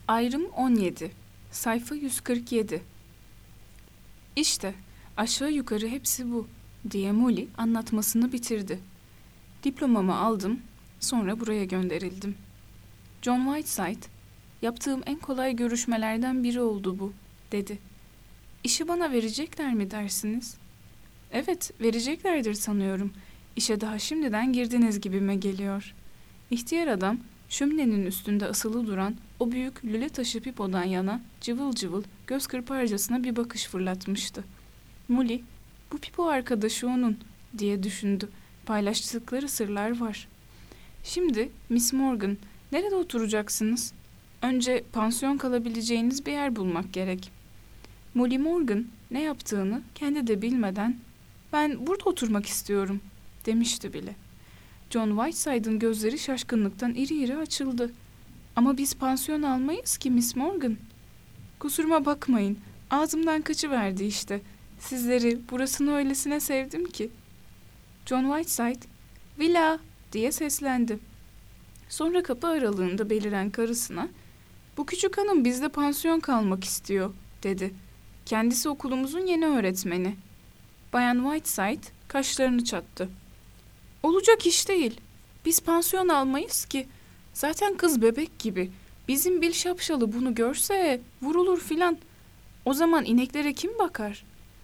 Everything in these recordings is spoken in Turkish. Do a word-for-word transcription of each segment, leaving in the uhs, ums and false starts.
Ayrım on yedi. Sayfa yüz kırk yedi. İşte aşağı yukarı hepsi bu diye Molly anlatmasını bitirdi. Diplomamı aldım, sonra buraya gönderildim. John Whiteside, yaptığım en kolay görüşmelerden biri oldu bu, dedi. İşi bana verecekler mi dersiniz? Evet, vereceklerdir sanıyorum. İşe daha şimdiden girdiniz gibime geliyor. İhtiyar adam, şöminenin üstünde asılı duran o büyük lüle taşı pipodan yana cıvıl cıvıl göz kırparcasına bir bakış fırlatmıştı. Molly, bu pipo arkadaşı onun diye düşündü. Paylaştıkları sırlar var. Şimdi Miss Morgan, nerede oturacaksınız? Önce pansiyon kalabileceğiniz bir yer bulmak gerek. Molly Morgan ne yaptığını kendi de bilmeden ben burada oturmak istiyorum demişti bile. John Whiteside'ın gözleri şaşkınlıktan iri iri açıldı. Ama biz pansiyon almayız ki Miss Morgan. Kusuruma bakmayın, ağzımdan kaçıverdi işte. Sizleri burasını öylesine sevdim ki. John Whiteside, "Villa!" diye seslendi. Sonra kapı aralığında beliren karısına, "Bu küçük hanım bizde pansiyon kalmak istiyor," dedi. "Kendisi okulumuzun yeni öğretmeni." Bayan Whiteside kaşlarını çattı. "Olacak iş değil. Biz pansiyon almayız ki. Zaten kız bebek gibi. Bizim Bil Şapşalı bunu görse vurulur filan. O zaman ineklere kim bakar?"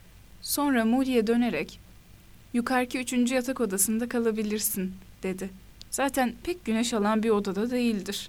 Sonra Molly'e dönerek, "Yukarıki üçüncü yatak odasında kalabilirsin," dedi. "Zaten pek güneş alan bir odada değildir."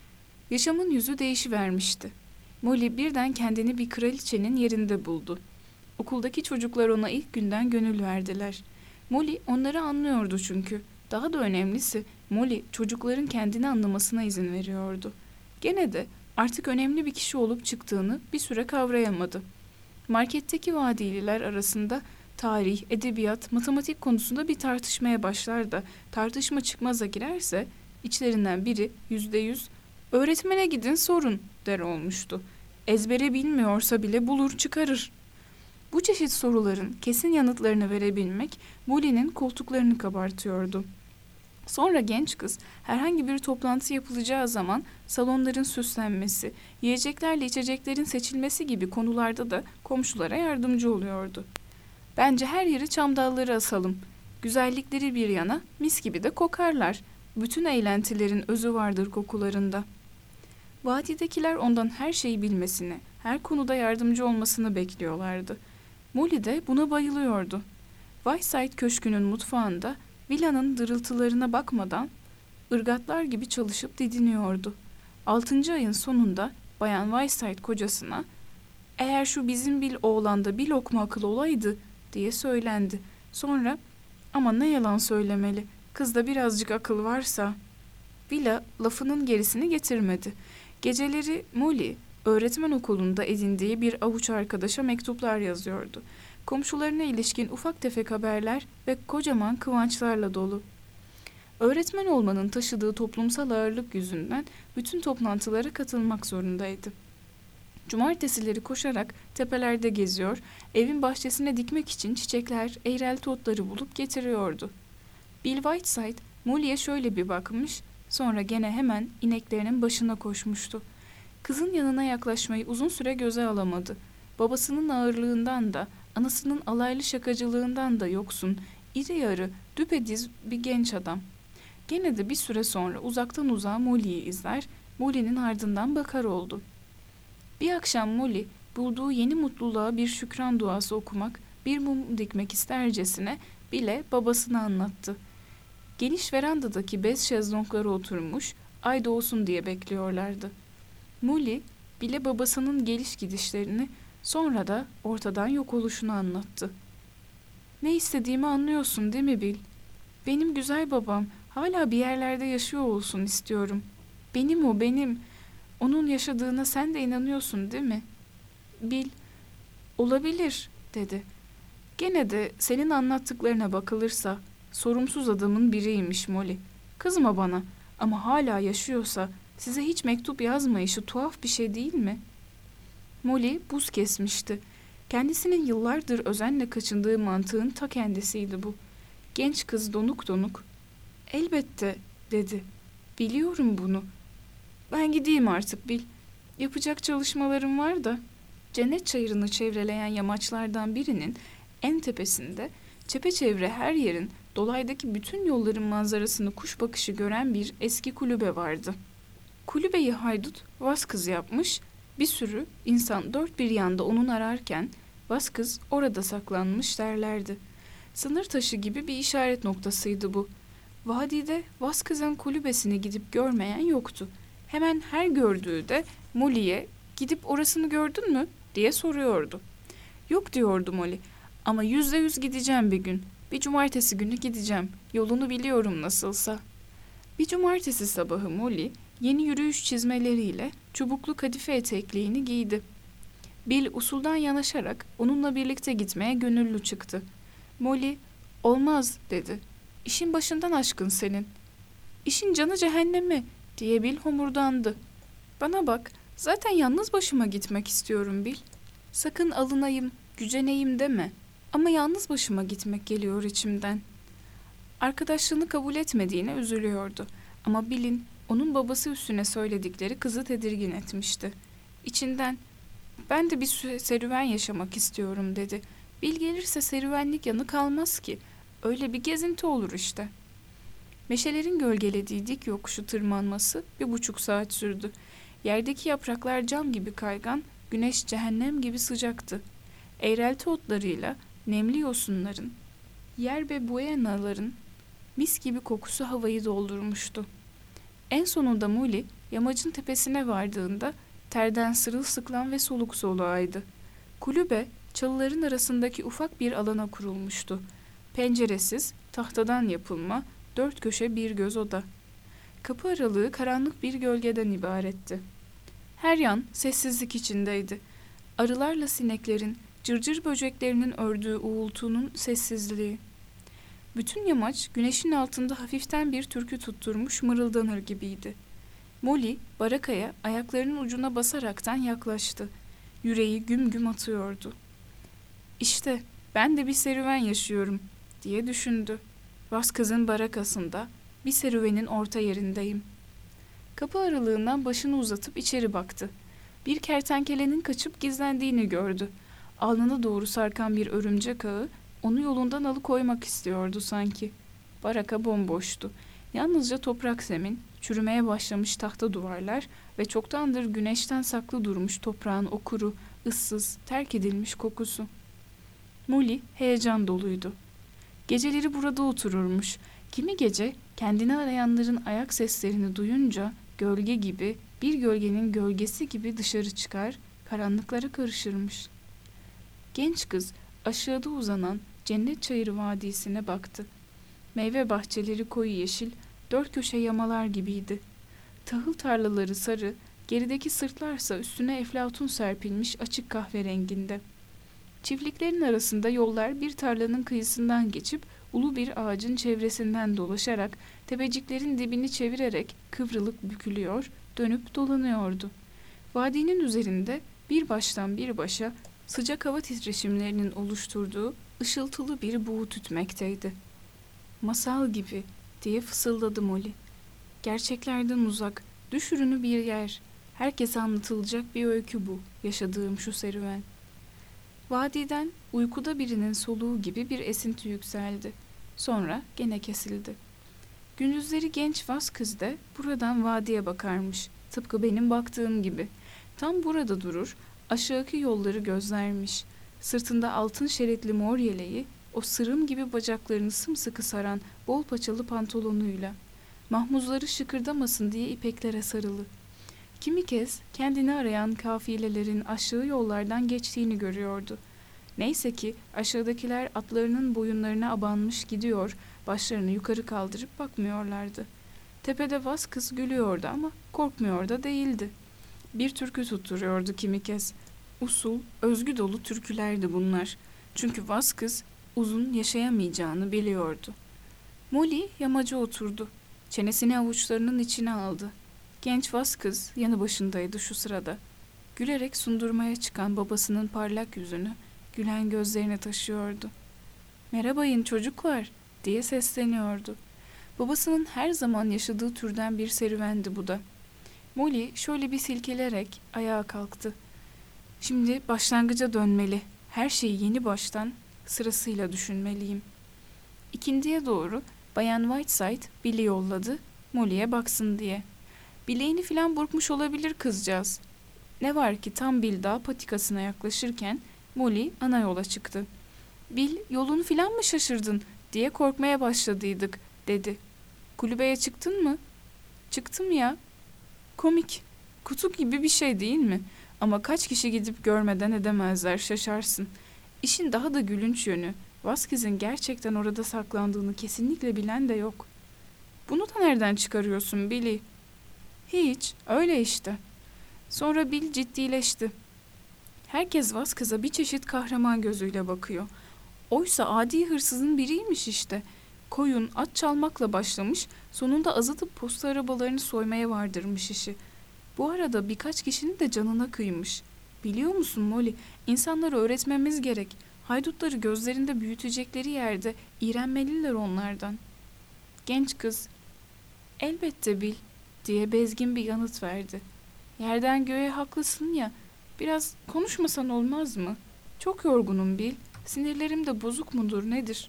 Yaşamın yüzü değişivermişti. Molly birden kendini bir kraliçenin yerinde buldu. Okuldaki çocuklar ona ilk günden gönül verdiler. Molly onları anlıyordu çünkü. Daha da önemlisi Molly çocukların kendini anlamasına izin veriyordu. Gene de artık önemli bir kişi olup çıktığını bir süre kavrayamadı. Marketteki vadililer arasında tarih, edebiyat, matematik konusunda bir tartışmaya başlar da tartışma çıkmaza girerse içlerinden biri yüzde yüz "Öğretmene gidin sorun," der olmuştu. Ezbere bilmiyorsa bile bulur çıkarır. Bu çeşit soruların kesin yanıtlarını verebilmek Molly'nin koltuklarını kabartıyordu. Sonra genç kız herhangi bir toplantı yapılacağı zaman salonların süslenmesi, yiyeceklerle içeceklerin seçilmesi gibi konularda da komşulara yardımcı oluyordu. "Bence her yeri çam dalları asalım. Güzellikleri bir yana mis gibi de kokarlar. Bütün eğlentilerin özü vardır kokularında." Vadidekiler ondan her şeyi bilmesini, her konuda yardımcı olmasını bekliyorlardı. Molly de buna bayılıyordu. Whiteside Köşkü'nün mutfağında villanın dırıltılarına bakmadan ırgatlar gibi çalışıp didiniyordu. Altıncı ayın sonunda Bayan Whiteside kocasına, "Eğer şu bizim Bil oğlanda bir lokma akıl olaydı," diye söylendi. Sonra, "Ama ne yalan söylemeli, kızda birazcık akıl varsa..." Villa lafının gerisini getirmedi. Geceleri Molly, öğretmen okulunda edindiği bir avuç arkadaşa mektuplar yazıyordu. Komşularına ilişkin ufak tefek haberler ve kocaman kıvançlarla dolu. Öğretmen olmanın taşıdığı toplumsal ağırlık yüzünden bütün toplantılara katılmak zorundaydı. Cumartesileri koşarak tepelerde geziyor, evin bahçesine dikmek için çiçekler, eğrelti otları bulup getiriyordu. Bill Whiteside, Molly'e şöyle bir bakmış, sonra gene hemen ineklerinin başına koşmuştu. Kızın yanına yaklaşmayı uzun süre göze alamadı. Babasının ağırlığından da, anasının alaylı şakacılığından da yoksun, iri yarı, düpediz bir genç adam. Gene de bir süre sonra uzaktan uzağa Molly'yi izler, Molly'nin ardından bakar oldu. Bir akşam Molly, bulduğu yeni mutluluğa bir şükran duası okumak, bir mum dikmek istercesine bile babasına anlattı. Geniş verandadaki bez şezlonglara oturmuş, ay doğsun diye bekliyorlardı. Molly, bile babasının geliş gidişlerini, sonra da ortadan yok oluşunu anlattı. "Ne istediğimi anlıyorsun değil mi Bill? Benim güzel babam hala bir yerlerde yaşıyor olsun istiyorum. Benim o, benim. Onun yaşadığına sen de inanıyorsun değil mi?" Bill, "Olabilir," dedi. "Gene de senin anlattıklarına bakılırsa sorumsuz adamın biriymiş Molly. Kızma bana ama hala yaşıyorsa size hiç mektup yazmayışı tuhaf bir şey değil mi?" Molly buz kesmişti. Kendisinin yıllardır özenle kaçındığı mantığın ta kendisiydi bu. Genç kız donuk donuk, "Elbette," dedi. "Biliyorum bunu. Ben gideyim artık Bill. Yapacak çalışmalarım var da. Cennet çayırını çevreleyen yamaçlardan birinin en tepesinde çepeçevre her yerin, dolaydaki bütün yolların manzarasını kuş bakışı gören bir eski kulübe vardı. Kulübeyi haydut Vazkız yapmış, bir sürü insan dört bir yanda onun ararken Vazkız orada saklanmış derlerdi. Sınır taşı gibi bir işaret noktasıydı bu. Vadide Vazkız'ın kulübesini gidip görmeyen yoktu. Hemen her gördüğü de Molly'ye "Gidip orasını gördün mü?" diye soruyordu. "Yok," diyordu Molly, "ama yüzde yüz gideceğim bir gün. Bir cumartesi günü gideceğim. Yolunu biliyorum nasılsa." Bir cumartesi sabahı Molly yeni yürüyüş çizmeleriyle çubuklu kadife etekliğini giydi. Bill usuldan yanaşarak onunla birlikte gitmeye gönüllü çıktı. Molly, "Olmaz," dedi. "İşin başından aşkın senin." "İşin canı cehennemi," diye Bill homurdandı. "Bana bak, zaten yalnız başıma gitmek istiyorum Bill. Sakın alınayım, güceneyim deme. Ama yalnız başıma gitmek geliyor içimden." Arkadaşlığını kabul etmediğine üzülüyordu. Ama Bill'in onun babası üstüne söyledikleri kızı tedirgin etmişti. İçinden, "Ben de bir serüven yaşamak istiyorum," dedi. "Bill gelirse serüvenlik yanı kalmaz ki. Öyle bir gezinti olur işte." Meşelerin gölgelediği dik yokuşu tırmanması bir buçuk saat sürdü. Yerdeki yapraklar cam gibi kaygan, güneş cehennem gibi sıcaktı. Eğrelti otlarıyla nemli yosunların, yerbe buenaların mis gibi kokusu havayı doldurmuştu. En sonunda Molly yamacın tepesine vardığında terden sırılsıklam ve soluk soluğaydı. Kulübe çalıların arasındaki ufak bir alana kurulmuştu. Penceresiz, tahtadan yapılma, dört köşe bir göz oda. Kapı aralığı karanlık bir gölgeden ibaretti. Her yan sessizlik içindeydi. Arılarla sineklerin, cırcır böceklerinin ördüğü uğultunun sessizliği. Bütün yamaç güneşin altında hafiften bir türkü tutturmuş mırıldanır gibiydi. Molly, barakaya ayaklarının ucuna basaraktan yaklaştı. Yüreği güm güm atıyordu. "İşte ben de bir serüven yaşıyorum," diye düşündü. Vazkız'ın barakasında, bir serüvenin orta yerindeyim. Kapı aralığından başını uzatıp içeri baktı. Bir kertenkelenin kaçıp gizlendiğini gördü. Alnına doğru sarkan bir örümcek ağı onu yolundan alıkoymak istiyordu sanki. Baraka bomboştu. Yalnızca toprak zemin, çürümeye başlamış tahta duvarlar ve çoktandır güneşten saklı durmuş toprağın o kuru, ıssız, terk edilmiş kokusu. Molly heyecan doluydu. Geceleri burada otururmuş. Kimi gece kendini arayanların ayak seslerini duyunca gölge gibi, bir gölgenin gölgesi gibi dışarı çıkar, karanlıklara karışırmış. Genç kız aşağıda uzanan Cennet Çayırı Vadisi'ne baktı. Meyve bahçeleri koyu yeşil, dört köşe yamalar gibiydi. Tahıl tarlaları sarı, gerideki sırtlarsa üstüne eflatun serpilmiş açık kahverenginde. Çiftliklerin arasında yollar bir tarlanın kıyısından geçip ulu bir ağacın çevresinden dolaşarak tepeciklerin dibini çevirerek kıvrılıp bükülüyor, dönüp dolanıyordu. Vadinin üzerinde bir baştan bir başa sıcak hava titreşimlerinin oluşturduğu ışıltılı bir buğu tütmekteydi. "Masal gibi," diye fısıldadı Molly. "Gerçeklerden uzak, düş ürünü bir yer. Herkese anlatılacak bir öykü bu, yaşadığım şu serüven." Vadiden uykuda birinin soluğu gibi bir esinti yükseldi. Sonra gene kesildi. Gündüzleri genç Vazkız da buradan vadiye bakarmış. Tıpkı benim baktığım gibi. Tam burada durur, aşağıki yolları gözlermiş. Sırtında altın şeritli mor yeleği, o sırım gibi bacaklarını sımsıkı saran bol paçalı pantolonuyla. Mahmuzları şıkırdamasın diye ipeklere sarılı. Kimi kez kendini arayan kafilelerin aşağı yollardan geçtiğini görüyordu. Neyse ki aşağıdakiler atlarının boyunlarına abanmış gidiyor, başlarını yukarı kaldırıp bakmıyorlardı. Tepede Vazkız gülüyordu ama korkmuyor da değildi. Bir türkü tutturuyordu kimi kez. Usul, özgü dolu türkülerdi bunlar. Çünkü Vazkız uzun yaşayamayacağını biliyordu. Molly yamaca oturdu. Çenesini avuçlarının içine aldı. Genç Vazkız yanı başındaydı şu sırada. Gülerek sundurmaya çıkan babasının parlak yüzünü, gülen gözlerine taşıyordu. "Merhabayın çocuklar," diye sesleniyordu. Babasının her zaman yaşadığı türden bir serüvendi bu da. Molly şöyle bir silkelerek ayağa kalktı. Şimdi başlangıca dönmeli. Her şeyi yeni baştan sırasıyla düşünmeliyim. İkindiye doğru Bayan Whiteside Bill'i yolladı, Molly'e baksın diye. Bileğini filan burkmuş olabilir kızcağız. Ne var ki tam Bill dağ patikasına yaklaşırken Molly ana yola çıktı. Bill, yolunu filan mı şaşırdın diye korkmaya başladıydık, dedi. Kulübeye çıktın mı? Çıktım ya. Komik. Kutu gibi bir şey değil mi? Ama kaç kişi gidip görmeden edemezler, şaşarsın. İşin daha da gülünç yönü, Vasquez'in gerçekten orada saklandığını kesinlikle bilen de yok. Bunu da nereden çıkarıyorsun Billy? Hiç, öyle işte. Sonra Bill ciddileşti. Herkes Vasquez'a bir çeşit kahraman gözüyle bakıyor. Oysa adi hırsızın biriymiş işte. Koyun, at çalmakla başlamış, sonunda azıtıp posta arabalarını soymaya vardırmış işi. Bu arada birkaç kişinin de canına kıymış. Biliyor musun Molly, insanlara öğretmemiz gerek. Haydutları gözlerinde büyütecekleri yerde iğrenmeliler onlardan. Genç kız, elbette Bill, diye bezgin bir yanıt verdi. Yerden göğe haklısın ya, biraz konuşmasan olmaz mı? Çok yorgunum Bill, sinirlerim de bozuk mudur nedir?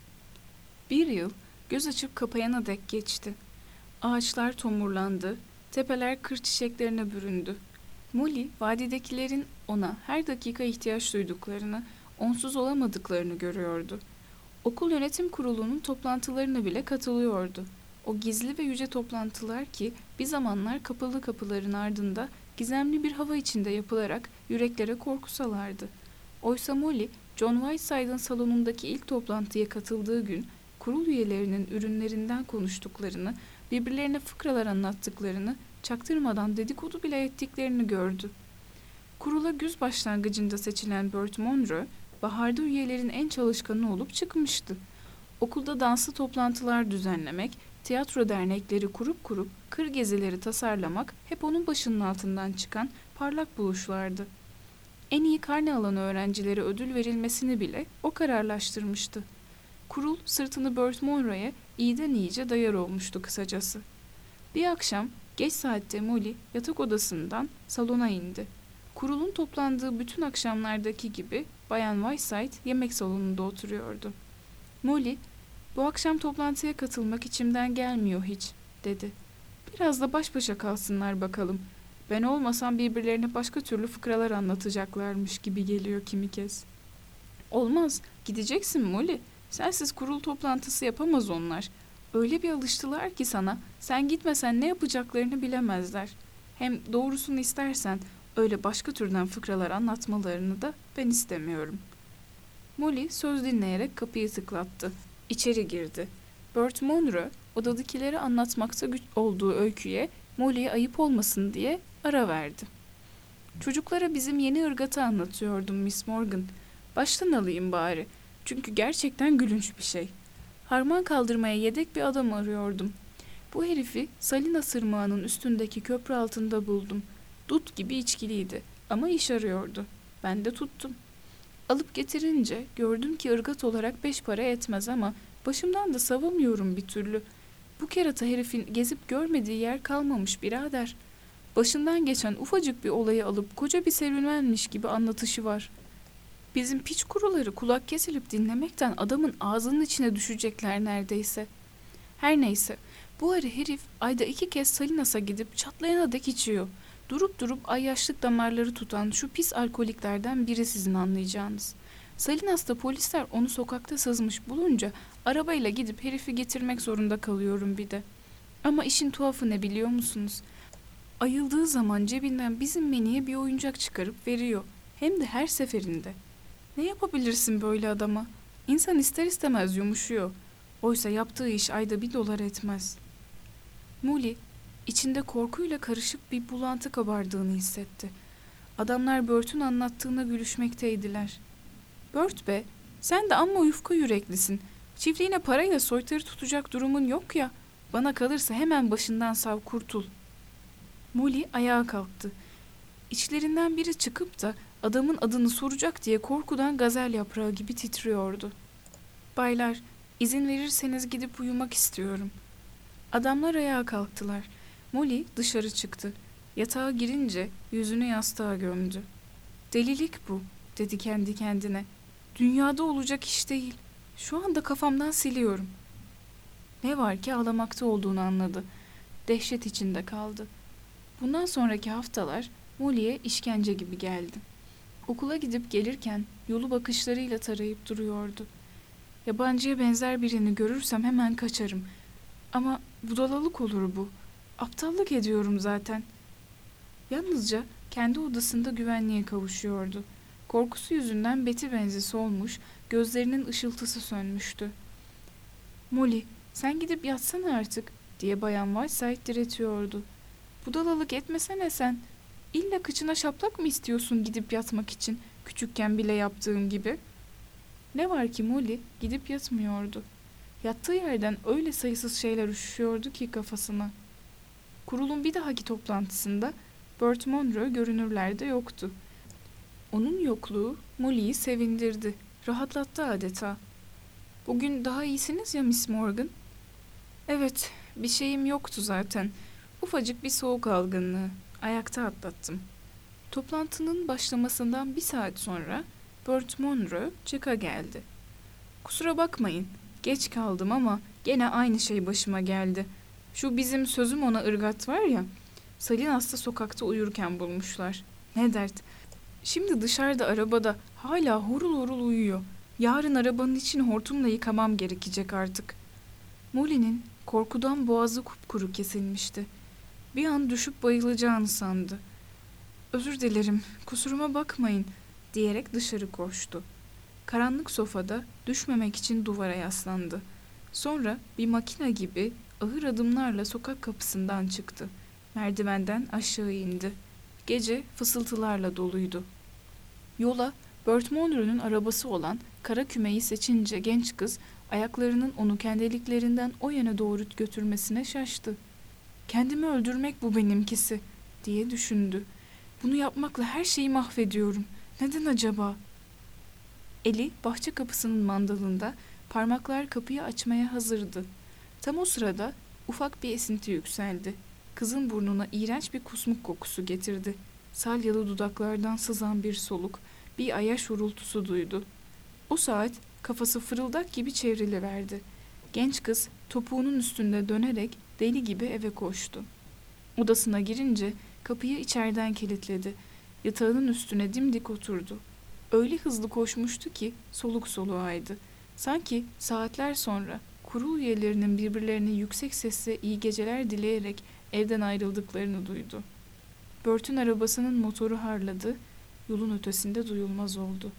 Bir yıl göz açıp kapayana dek geçti. Ağaçlar tomurlandı, tepeler kır çiçeklerine büründü. Molly, vadidekilerin ona her dakika ihtiyaç duyduklarını, onsuz olamadıklarını görüyordu. Okul yönetim kurulunun toplantılarına bile katılıyordu. O gizli ve yüce toplantılar ki bir zamanlar kapalı kapıların ardında gizemli bir hava içinde yapılarak yüreklere korku salardı. Oysa Molly, John Whiteside'ın salonundaki ilk toplantıya katıldığı gün, kurul üyelerinin ürünlerinden konuştuklarını, birbirlerine fıkralar anlattıklarını, çaktırmadan dedikodu bile ettiklerini gördü. Kurula güz başlangıcında seçilen Bert Monroe, baharda üyelerin en çalışkanı olup çıkmıştı. Okulda danslı toplantılar düzenlemek, tiyatro dernekleri kurup kurup kır gezileri tasarlamak hep onun başının altından çıkan parlak buluşlardı. En iyi karne alan öğrencilere ödül verilmesini bile o kararlaştırmıştı. Kurul sırtını Bert Monroe'ye iyiden iyice dayar olmuştu kısacası. Bir akşam geç saatte Molly yatak odasından salona indi. Kurulun toplandığı bütün akşamlardaki gibi Bayan Whiteside yemek salonunda oturuyordu. Molly, "Bu akşam toplantıya katılmak içimden gelmiyor hiç," dedi. "Biraz da baş başa kalsınlar bakalım. Ben olmasam birbirlerine başka türlü fıkralar anlatacaklarmış gibi geliyor kimi kez." "Olmaz, gideceksin Molly. Sensiz kurul toplantısı yapamaz onlar. Öyle bir alıştılar ki sana, sen gitmesen ne yapacaklarını bilemezler. Hem doğrusunu istersen öyle başka türden fıkralar anlatmalarını da ben istemiyorum." Molly söz dinleyerek kapıyı tıklattı. İçeri girdi. Bert Monroe odadakileri anlatmakta güç olduğu öyküye Molly'ye ayıp olmasın diye ara verdi. "Çocuklara bizim yeni ırgatı anlatıyordum Miss Morgan. Baştan alayım bari. Çünkü gerçekten gülünç bir şey. Harman kaldırmaya yedek bir adam arıyordum. Bu herifi Salina Sırmağı'nın üstündeki köprü altında buldum. Dut gibi içkiliydi ama iş arıyordu. Ben de tuttum. Alıp getirince gördüm ki ırgat olarak beş para etmez ama başımdan da savamıyorum bir türlü. Bu kerata herifin gezip görmediği yer kalmamış birader. Başından geçen ufacık bir olayı alıp koca bir serüvenmiş gibi anlatışı var. Bizim piç kuruları kulak kesilip dinlemekten adamın ağzının içine düşecekler neredeyse. Her neyse, bu arı herif ayda iki kez Salinas'a gidip çatlayana dek içiyor. Durup durup ayyaşlık damarları tutan şu pis alkoliklerden biri sizin anlayacağınız. Salinas'ta polisler onu sokakta sızmış bulunca arabayla gidip herifi getirmek zorunda kalıyorum bir de. Ama işin tuhafı ne biliyor musunuz? Ayıldığı zaman cebinden bizim Meni'ye bir oyuncak çıkarıp veriyor. Hem de her seferinde. Ne yapabilirsin böyle adama? İnsan ister istemez yumuşuyor. Oysa yaptığı iş ayda bir dolar etmez." Molly, içinde korkuyla karışık bir bulantı kabardığını hissetti. Adamlar Bert'ün anlattığına gülüşmekteydiler. "Bert be, sen de amma yufka yüreklisin. Çiftliğine parayla soytarı tutacak durumun yok ya. Bana kalırsa hemen başından sav kurtul." Molly ayağa kalktı. İçlerinden biri çıkıp da adamın adını soracak diye korkudan gazel yaprağı gibi titriyordu. "Baylar, izin verirseniz gidip uyumak istiyorum." Adamlar ayağa kalktılar. Molly dışarı çıktı. Yatağa girince yüzünü yastığa gömdü. Delilik bu, dedi kendi kendine. Dünyada olacak iş değil. Şu anda kafamdan siliyorum. Ne var ki ağlamakta olduğunu anladı. Dehşet içinde kaldı. Bundan sonraki haftalar Molly'e işkence gibi geldi. Okula gidip gelirken yolu bakışlarıyla tarayıp duruyordu. Yabancıya benzer birini görürsem hemen kaçarım. Ama budalalık olur bu. Aptallık ediyorum zaten. Yalnızca kendi odasında güvenliğe kavuşuyordu. Korkusu yüzünden beti benzesi olmuş, gözlerinin ışıltısı sönmüştü. "Molly, sen gidip yatsana artık," diye Bayan Whiteside diretiyordu. "Budalalık etmesene sen. İlla kıçına şaplak mı istiyorsun gidip yatmak için, küçükken bile yaptığım gibi?" Ne var ki Molly gidip yatmıyordu. Yattığı yerden öyle sayısız şeyler üşüşüyordu ki kafasına. Kurulun bir dahaki toplantısında Bert Monroe görünürlerde yoktu. Onun yokluğu Molly'yi sevindirdi, rahatlattı adeta. "Bugün daha iyisiniz ya Miss Morgan?" "Evet, bir şeyim yoktu zaten. Ufacık bir soğuk algınlığı. Ayakta atlattım." Toplantının başlamasından bir saat sonra Bert Monroe Jack'a geldi. "Kusura bakmayın, geç kaldım ama gene aynı şey başıma geldi. Şu bizim sözüm ona ırgat var ya, Salin hasta sokakta uyurken bulmuşlar. Ne dert. Şimdi dışarıda arabada hala horul horul uyuyor. Yarın arabanın içini hortumla yıkamam gerekecek artık." Molly'nin korkudan boğazı kupkuru kesilmişti. Bir an düşüp bayılacağını sandı. "Özür dilerim, kusuruma bakmayın," diyerek dışarı koştu. Karanlık sofada düşmemek için duvara yaslandı. Sonra bir makine gibi ağır adımlarla sokak kapısından çıktı. Merdivenden aşağı indi. Gece fısıltılarla doluydu. Yola Bert Monroe'nun arabası olan kara kümeyi seçince genç kız ayaklarının onu kendiliklerinden o yana doğru götürmesine şaştı. "Kendimi öldürmek bu benimkisi," diye düşündü. "Bunu yapmakla her şeyi mahvediyorum. Neden acaba?" Eli bahçe kapısının mandalında, parmaklar kapıyı açmaya hazırdı. Tam o sırada ufak bir esinti yükseldi. Kızın burnuna iğrenç bir kusmuk kokusu getirdi. Salyalı dudaklardan sızan bir soluk, bir ayaş urultusu duydu. O saat kafası fırıldak gibi çevriliverdi. Genç kız topuğunun üstünde dönerek deli gibi eve koştu. Odasına girince kapıyı içeriden kilitledi. Yatağının üstüne dimdik oturdu. Öyle hızlı koşmuştu ki soluk soluğaydı. Sanki saatler sonra kurul üyelerinin birbirlerine yüksek sesle iyi geceler dileyerek evden ayrıldıklarını duydu. Bert'ün arabasının motoru harladı, yolun ötesinde duyulmaz oldu.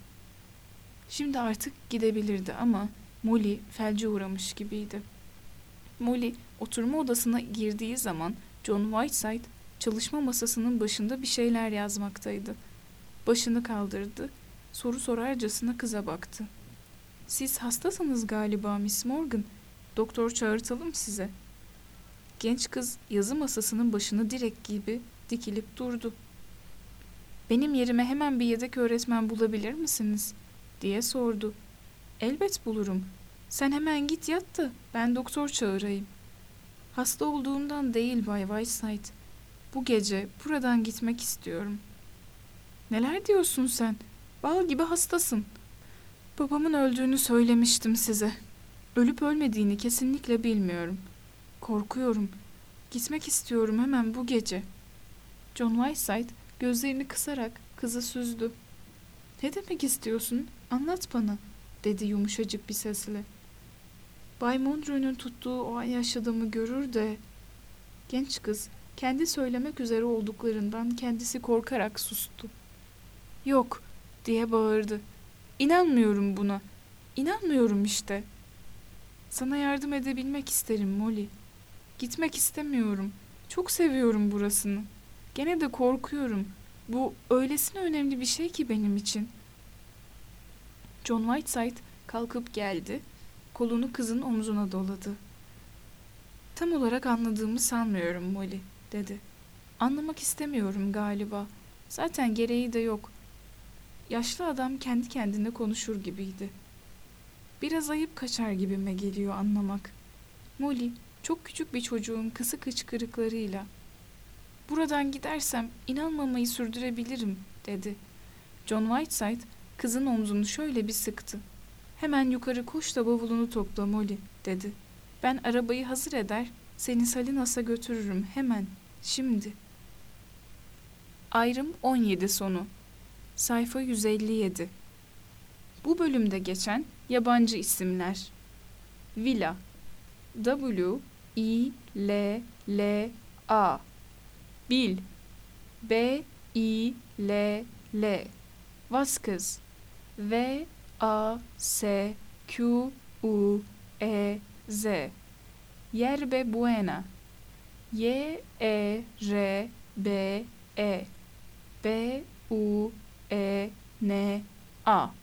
Şimdi artık gidebilirdi ama Molly felce uğramış gibiydi. Molly oturma odasına girdiği zaman John Whiteside çalışma masasının başında bir şeyler yazmaktaydı. Başını kaldırdı, soru sorarcasına kıza baktı. "Siz hastasınız galiba Miss Morgan. Doktor çağırtalım size." Genç kız yazı masasının başını direk gibi dikilip durdu. "Benim yerime hemen bir yedek öğretmen bulabilir misiniz?" diye sordu. "Elbet bulurum. Sen hemen git yat da ben doktor çağırayım." "Hasta olduğumdan değil Bay Whiteside. Bu gece buradan gitmek istiyorum." "Neler diyorsun sen? Bal gibi hastasın." "Babamın öldüğünü söylemiştim size. Ölüp ölmediğini kesinlikle bilmiyorum. Korkuyorum. Gitmek istiyorum hemen bu gece." John Whiteside gözlerini kısarak kızı süzdü. "Ne demek istiyorsun? Anlat bana," dedi yumuşacık bir sesle. "Bay Monroe'nun tuttuğu o yaşlı adamı görür de..." Genç kız kendi söylemek üzere olduklarından kendisi korkarak sustu. "Yok," diye bağırdı. "İnanmıyorum buna. İnanmıyorum işte." "Sana yardım edebilmek isterim Molly. Gitmek istemiyorum. Çok seviyorum burasını. Gene de korkuyorum. Bu öylesine önemli bir şey ki benim için." John Whiteside kalkıp geldi, kolunu kızın omzuna doladı. "Tam olarak anladığımı sanmıyorum Molly," dedi. "Anlamak istemiyorum galiba. Zaten gereği de yok." Yaşlı adam kendi kendine konuşur gibiydi. "Biraz ayıp kaçar gibime geliyor anlamak. Molly, çok küçük bir çocuğun kısık hıçkırıklarıyla..." Buradan gidersem inanmamayı sürdürebilirim, dedi. John Whiteside kızın omzunu şöyle bir sıktı. Hemen yukarı koş da bavulunu topla Molly, dedi. Ben arabayı hazır eder, seni Salinas'a götürürüm hemen, şimdi. Ayrım on yedi sonu. Sayfa yüz elli yedi. Bu bölümde geçen yabancı isimler. Villa, W I L L A. Bill, B I L L. Vasquez, V A S Q U E Z. Yerbe Buena, Y E R B E. B U E N A.